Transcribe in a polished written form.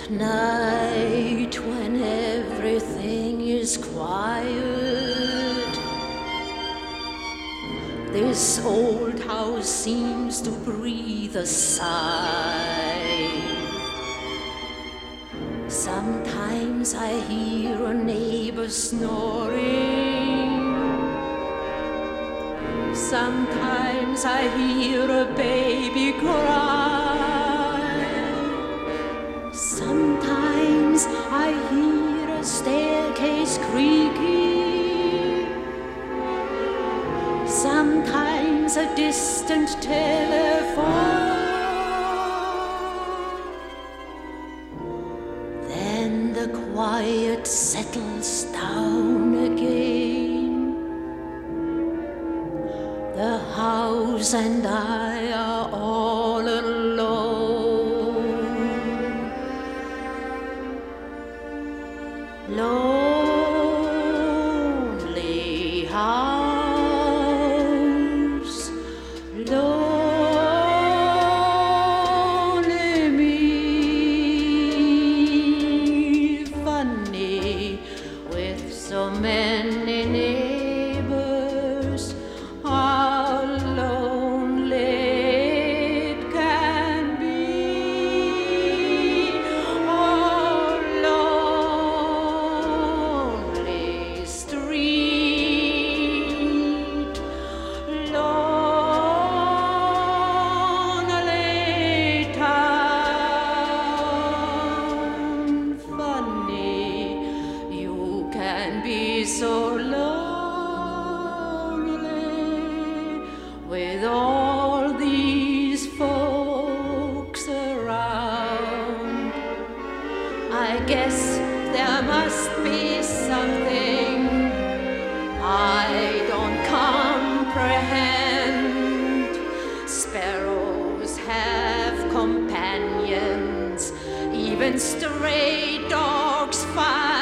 At night, when everything is quiet, this old house seems to breathe a sigh. Sometimes I hear a neighbor snoring. Sometimes I hear a baby cry. Sometimes I hear a staircase creaking. Sometimes a distant telephone. Then the quiet settles down again. The house and I are all alone. Lonely house, lonely me. Funny with so many neighbors, how lonely it can be. Oh, lonely street, lonely town. Funny, you can be so lonely with all these folks around. I guess there must be something I don't comprehend. Sparrows have companions, even stray dogs find